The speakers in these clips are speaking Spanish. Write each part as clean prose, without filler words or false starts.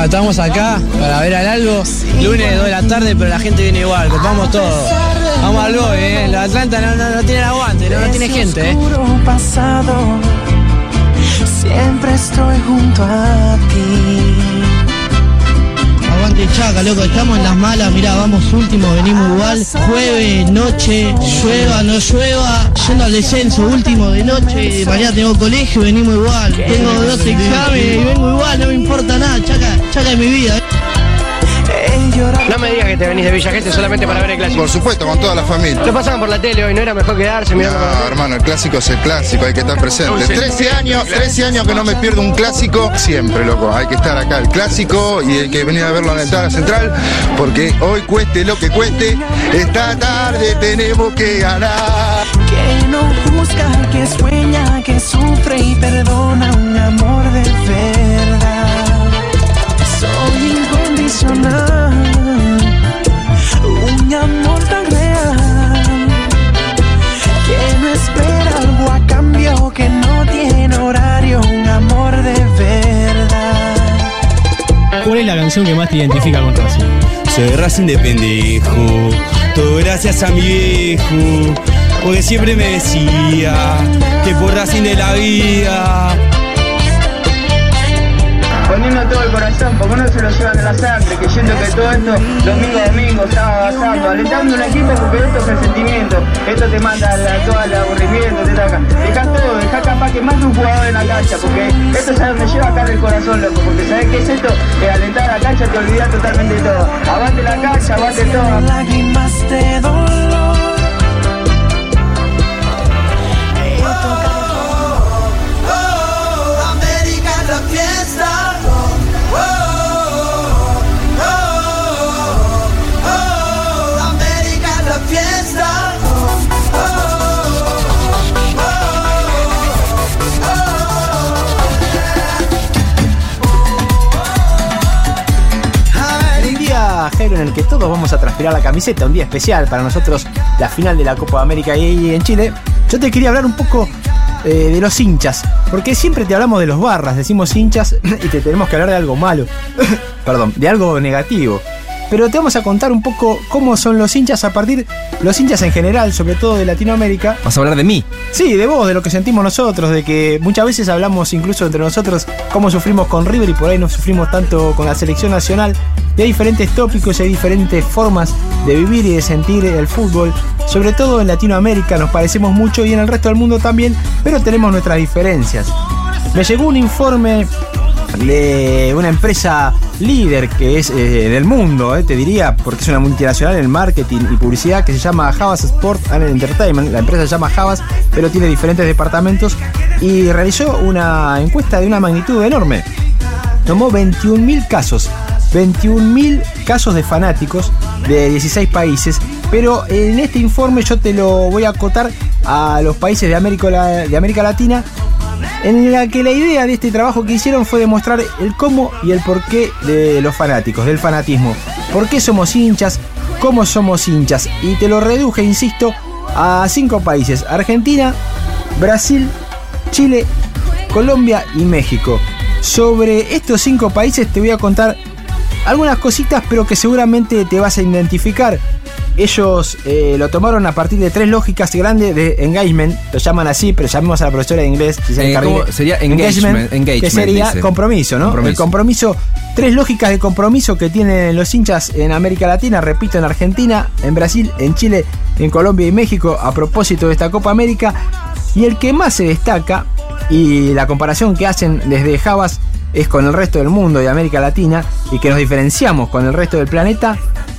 No, estamos acá para ver al Albo, lunes 2 de la tarde, pero la gente viene igual, copamos todo. Vamos al Boe, la Atlanta no tiene el aguante, no tiene gente. Pasado, siempre estoy junto a ti. Aguante Chaca, loco, estamos en las malas, mirá, vamos último, venimos igual, jueves, noche, llueva, no llueva, yendo al descenso, último de noche, mañana tengo colegio, venimos igual, tengo 2 exámenes y vengo igual, no me importa nada, Chaca es mi vida. No me digas que te venís de Villa Gesell solamente para ver el clásico. Por supuesto, con toda la familia. Lo pasaban por la tele hoy, ¿no era mejor quedarse mirando? No, hermano, el clásico es el clásico, hay que estar presente. 13 años que no me pierdo un clásico, siempre, loco, hay que estar acá, el clásico, y hay que venir a verlo en la entrada central, porque hoy cueste lo que cueste, esta tarde tenemos que ganar. Que no juzga, que sueña, que sufre y perdona, un amor de verdad. Soy incondicional, un amor tan real, que no espera algo a cambio, que no tiene horario, un amor de verdad. ¿Cuál es la canción que más te identifica con Racing? Soy Racing de pendejo, todo gracias a mi viejo, porque siempre me decía que por Racing de la vida. Poniendo todo el corazón, porque uno se lo lleva en la sangre, que siento que todo esto, domingo a domingo, sábado a sábado, alentando un equipo, porque esto es el sentimiento, esto te manda todo el aburrimiento, te saca. Dejá todo, dejá capaz que más de un jugador en la cancha, porque esto es a donde lleva acá el corazón, loco, porque ¿sabés qué es esto? Que alentar a la cancha te olvidás totalmente de todo. Aguante la cancha, aguante todo. Lágrimas de dolor. América es la fiesta. Jairo, en el que todos vamos a transpirar la camiseta, un día especial para nosotros, la final de la Copa de América y en Chile. Yo te quería hablar un poco de los hinchas, porque siempre te hablamos de los barras, decimos hinchas y te tenemos que hablar de algo malo, perdón, de algo negativo. Pero te vamos a contar un poco cómo son los hinchas los hinchas en general, sobre todo de Latinoamérica. ¿Vas a hablar de mí? Sí, de vos, de lo que sentimos nosotros, de que muchas veces hablamos incluso entre nosotros cómo sufrimos con River y por ahí no sufrimos tanto con la selección nacional. Y hay diferentes tópicos, hay diferentes formas de vivir y de sentir el fútbol. Sobre todo en Latinoamérica nos parecemos mucho y en el resto del mundo también, pero tenemos nuestras diferencias. Me llegó un informe de una empresa líder que es del mundo, te diría, porque es una multinacional en marketing y publicidad, que se llama Havas Sport and Entertainment. La empresa se llama Havas, pero tiene diferentes departamentos, y realizó una encuesta de una magnitud enorme. Tomó 21.000 casos de fanáticos de 16 países, pero en este informe yo te lo voy a acotar a los países de América Latina, en la que la idea de este trabajo que hicieron fue demostrar el cómo y el porqué de los fanáticos, del fanatismo. ¿Por qué somos hinchas? ¿Cómo somos hinchas? Y te lo reduje, insisto, a 5 países: Argentina, Brasil, Chile, Colombia y México. Sobre estos 5 países te voy a contar algunas cositas, pero que seguramente te vas a identificar. Ellos lo tomaron a partir de 3 lógicas grandes de engagement, lo llaman así, pero llamemos a la profesora de inglés. Si sería engagement, que sería dice. Compromiso, ¿no? El compromiso, 3 lógicas de compromiso que tienen los hinchas en América Latina, repito, en Argentina, en Brasil, en Chile, en Colombia y México, a propósito de esta Copa América. Y el que más se destaca, y la comparación que hacen desde Havas es con el resto del mundo de América Latina, y que nos diferenciamos con el resto del planeta,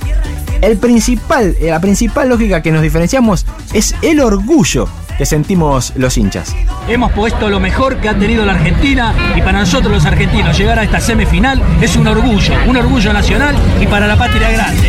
la principal lógica que nos diferenciamos es el orgullo que sentimos los hinchas. Hemos puesto lo mejor que ha tenido la Argentina, y para nosotros los argentinos llegar a esta semifinal es un orgullo nacional y para la patria grande.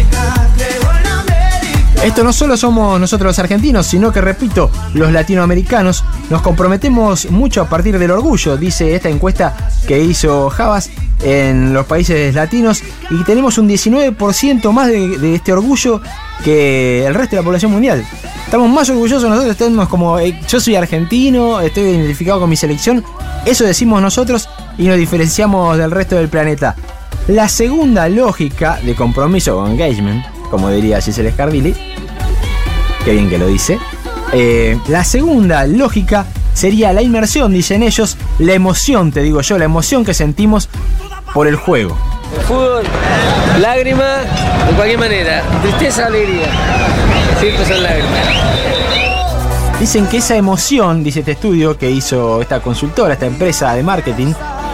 Esto no solo somos nosotros los argentinos, sino que, repito, los latinoamericanos nos comprometemos mucho a partir del orgullo, dice esta encuesta que hizo Havas en los países latinos, y tenemos un 19% más de este orgullo que el resto de la población mundial. Estamos más orgullosos nosotros, estamos como yo soy argentino, estoy identificado con mi selección, eso decimos nosotros y nos diferenciamos del resto del planeta. La segunda lógica de compromiso o engagement, como diría Giselle Scardilli, qué bien que lo dice, la segunda lógica sería la inmersión, dicen ellos, la emoción, te digo yo, la emoción que sentimos por el juego. El fútbol, lágrima, de cualquier manera, tristeza, alegría, siempre son lágrimas. Dicen que esa emoción, dice este estudio que hizo esta consultora, esta empresa de marketing,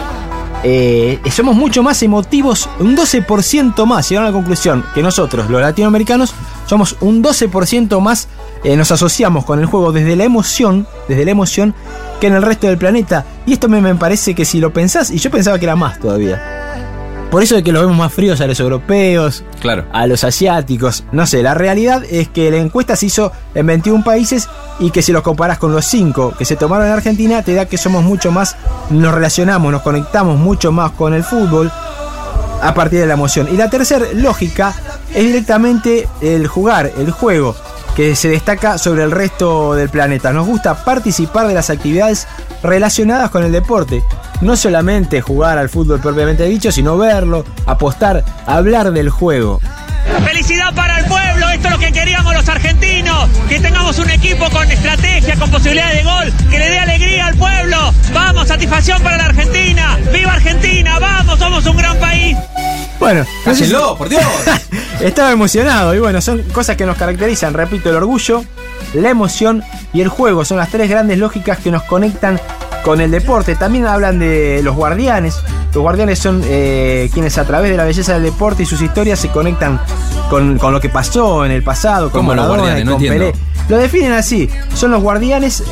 somos mucho más emotivos, un 12% más, llegaron a la conclusión que nosotros, los latinoamericanos, somos un 12% más, nos asociamos con el juego desde la emoción que en el resto del planeta. Y esto me parece que si lo pensás, y yo pensaba que era más todavía. Por eso de que los vemos más fríos a los europeos, claro, a los asiáticos. No sé, la realidad es que la encuesta se hizo en 21 países y que si los comparás con los 5 que se tomaron en Argentina, te da que somos mucho más, nos relacionamos, nos conectamos mucho más con el fútbol a partir de la emoción. Y la tercera lógica es directamente el jugar, el juego, que se destaca sobre el resto del planeta. Nos gusta participar de las actividades relacionadas con el deporte. No solamente jugar al fútbol propiamente dicho, sino verlo, apostar, hablar del juego. Felicidad para el pueblo, esto es lo que queríamos los argentinos, que tengamos un equipo con estrategia, con posibilidades de gol, que le dé alegría al pueblo. Vamos, satisfacción para la Argentina, viva Argentina, vamos, somos un gran país. Bueno, cállenlo, por Dios. Estaba emocionado y bueno, son cosas que nos caracterizan, repito, el orgullo, la emoción y el juego, son las tres grandes lógicas que nos conectan con el deporte. También hablan de los guardianes. Los guardianes son quienes a través de la belleza del deporte y sus historias se conectan con lo que pasó en el pasado, con Maradona y con Pelé. Lo definen así, son los guardianes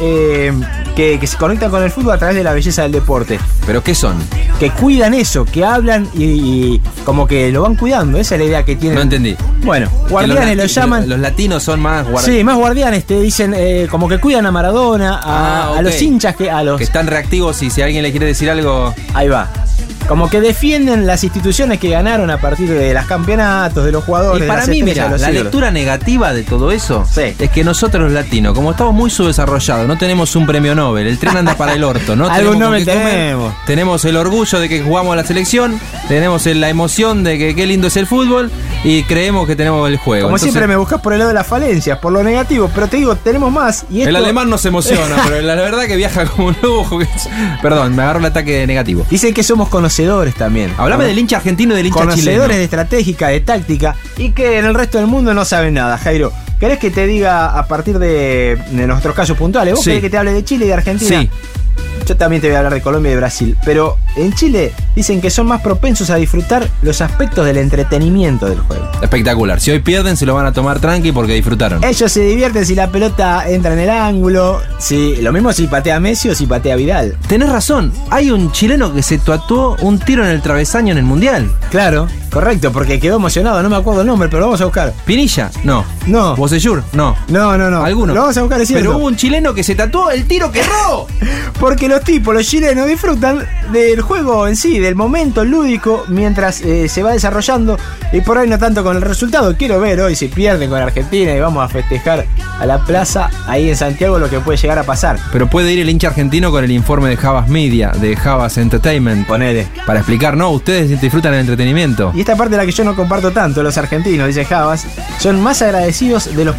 que se conectan con el fútbol a través de la belleza del deporte. ¿Pero qué son? Que cuidan eso, que hablan y como que lo van cuidando, esa es la idea que tienen. No entendí. Bueno, guardianes lo llaman. Los latinos son más guardianes. Sí, más guardianes, te dicen como que cuidan a Maradona, a los hinchas, que están reactivos y si alguien le quiere decir algo. Ahí va. Como que defienden las instituciones que ganaron a partir de los campeonatos, de los jugadores. Y para mí, mira, la lectura negativa de todo eso es que nosotros los latinos, como estamos muy subdesarrollados, no tenemos un premio Nobel, el tren anda para el orto, ¿no? Algún Nobel tenemos. Tenemos el orgullo de que jugamos a la selección, tenemos la emoción de que qué lindo es el fútbol y creemos que tenemos el juego. Como entonces, siempre me buscas por el lado de las falencias, por lo negativo, pero te digo, tenemos más. Y esto... El alemán no se emociona, pero la verdad que viaja como un lujo. Perdón, me agarró el ataque negativo. Dicen que somos conocedores también. Hablame del hincha argentino y del hincha chileno. Conocedores de estratégica, de táctica y que en el resto del mundo no saben nada, Jairo. ¿Querés que te diga a partir de nuestros casos puntuales? ¿Vos querés que te hable de Chile y de Argentina? Sí. Yo también te voy a hablar de Colombia y de Brasil. Pero en Chile dicen que son más propensos a disfrutar los aspectos del entretenimiento del juego. Espectacular. Si hoy pierden, se lo van a tomar tranqui porque disfrutaron. Ellos se divierten si la pelota entra en el ángulo. Si, lo mismo si patea Messi o si patea Vidal. Tenés razón. Hay un chileno que se tatuó un tiro en el travesaño en el Mundial. Claro, correcto, porque quedó emocionado. No me acuerdo el nombre, pero lo vamos a buscar. ¿Pinilla? No. No. ¿Bocellur? No. No. ¿Alguno? Lo vamos a buscar, es cierto. Pero hubo un chileno que se tatuó el tiro que erró. Porque los chilenos disfrutan del juego en sí, del momento lúdico mientras se va desarrollando y por ahí no tanto con el resultado. Quiero ver hoy si pierden con Argentina y vamos a festejar a la plaza ahí en Santiago lo que puede llegar a pasar. Pero puede ir el hincha argentino con el informe de Havas Media, de Havas Entertainment. Ponele. Para explicar, no, ustedes disfrutan del entretenimiento. Y esta parte de la que yo no comparto tanto, los argentinos, dice Havas, son más agradecidos de los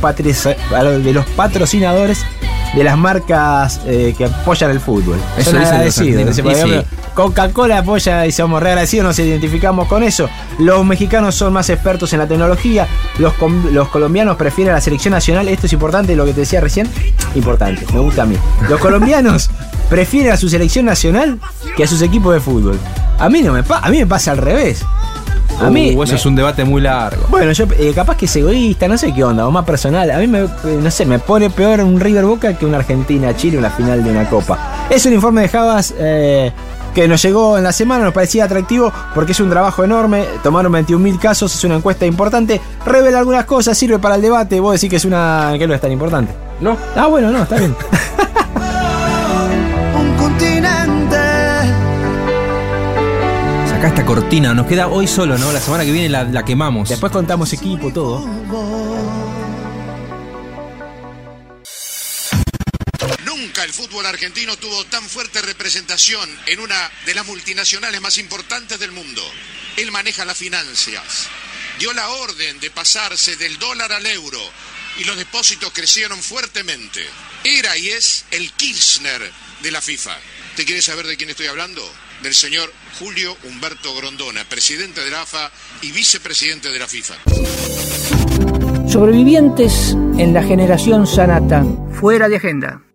patrocinadores de las marcas que apoyan el fútbol. Eso son dicen agradecidos. los Por ejemplo, Coca-Cola apoya y somos re agradecidos, nos identificamos con eso. Los mexicanos son más expertos en la tecnología. Los colombianos prefieren a la selección nacional. Esto es importante, lo que te decía recién. Importante, me gusta a mí. Los colombianos prefieren a su selección nacional que a sus equipos de fútbol. A mí me pasa al revés. A mí, eso es un debate muy largo. Bueno, yo capaz que es egoísta, no sé qué onda, o más personal. A mí me pone peor un River Boca que una Argentina-Chile en la final de una copa. Es un informe de Havas que nos llegó en la semana, nos parecía atractivo porque es un trabajo enorme. Tomaron 21.000 casos, es una encuesta importante, revela algunas cosas, sirve para el debate. Vos decís que que no es tan importante. No. Ah, bueno, no, está bien. Un continente. Acá esta cortina, nos queda hoy solo, ¿no? La semana que viene la quemamos. Después contamos equipo, todo. Nunca el fútbol argentino tuvo tan fuerte representación en una de las multinacionales más importantes del mundo. Él maneja las finanzas. Dio la orden de pasarse del dólar al euro y los depósitos crecieron fuertemente. Era y es el Kirchner de la FIFA. ¿Te quieres saber de quién estoy hablando? Del señor Julio Humberto Grondona, presidente de la AFA y vicepresidente de la FIFA. Sobrevivientes en la generación Sanata. Fuera de agenda.